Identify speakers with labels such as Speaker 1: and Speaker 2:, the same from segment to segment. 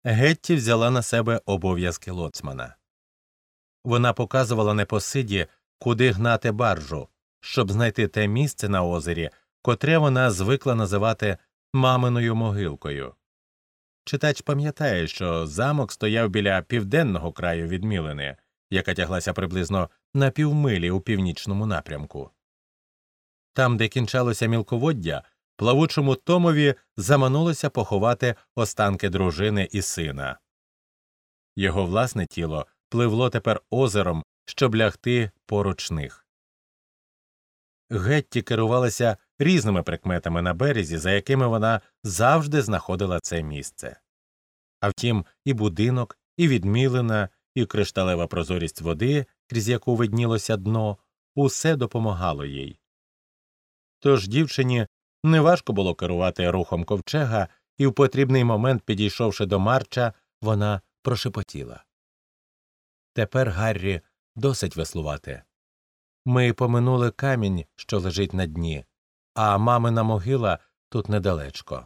Speaker 1: Гетті взяла на себе обов'язки лоцмана. Вона показувала непосиді, куди гнати баржу, щоб знайти те місце на озері, котре вона звикла називати «маминою могилкою». Читач пам'ятає, що замок стояв біля південного краю від Мілени, яка тяглася приблизно на півмилі у північному напрямку. Там, де кінчалося мілководдя, плавучому Томові заманулося поховати останки дружини і сина. Його власне тіло пливло тепер озером, щоб лягти поруч них. Гетті керувалася різними прикметами на березі, за якими вона завжди знаходила це місце. А втім, і будинок, і відмілина, і кришталева прозорість води, крізь яку виднілося дно, усе допомагало їй. Тож дівчині неважко було керувати рухом ковчега, і в потрібний момент, підійшовши до Марча, вона прошепотіла. «Тепер, Гаррі, досить веслувати. Ми поминули камінь, що лежить на дні, а мамина могила тут недалечко».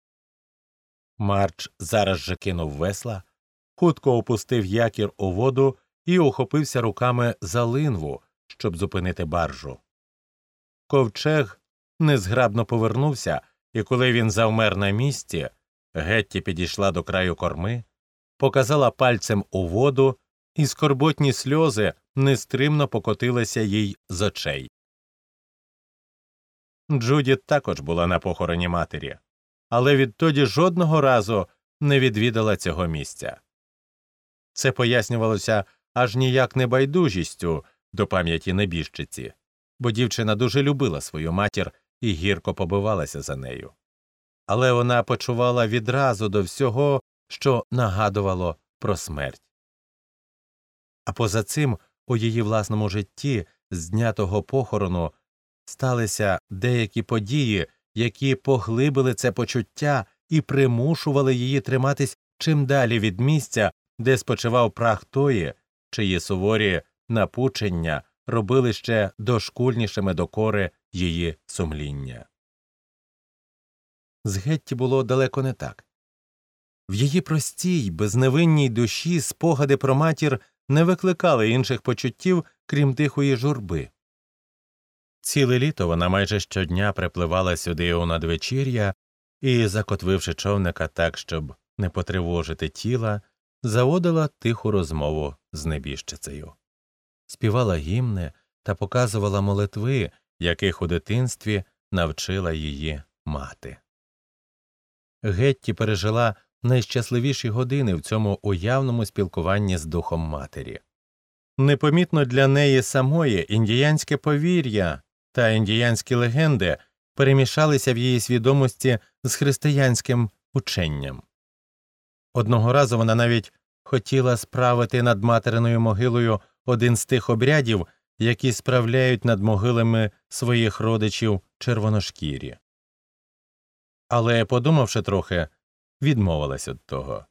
Speaker 1: Марч зараз же кинув весла, хутко опустив якір у воду і ухопився руками за линву, щоб зупинити баржу. Ковчег незграбно повернувся, і коли він завмер на місці, Гетті підійшла до краю корми, показала пальцем у воду, і скорботні сльози нестримно покотилися їй з очей. Джудіт також була на похороні матері, але відтоді жодного разу не відвідала цього місця. Це пояснювалося аж ніяк не байдужістю до пам'яті небіжчиці, бо дівчина дуже любила свою матір і гірко побивалася за нею. Але вона почувала відразу до всього, що нагадувало про смерть. А поза цим, у її власному житті з дня того похорону сталися деякі події, які поглибили це почуття і примушували її триматись чим далі від місця, де спочивав прах тої, чиї суворі напучення робили ще дошкульнішими докори її сумління. З Гетті було далеко не так. В її простій, безневинній душі спогади про матір не викликали інших почуттів, крім тихої журби. Ціле літо вона майже щодня припливала сюди у надвечір'я і, закотвивши човника так, щоб не потривожити тіла, заводила тиху розмову з небіжчицею. Співала гімни та показувала молитви, яких у дитинстві навчила її мати. Гетті пережила найщасливіші години в цьому уявному спілкуванні з духом матері. Непомітно для неї самої індіянське повір'я та індіянські легенди перемішалися в її свідомості з християнським ученням. Одного разу вона навіть хотіла справити над материною могилою один з тих обрядів, які справляють над могилами своїх родичів червоношкірі. Але, подумавши трохи, відмовилась від того.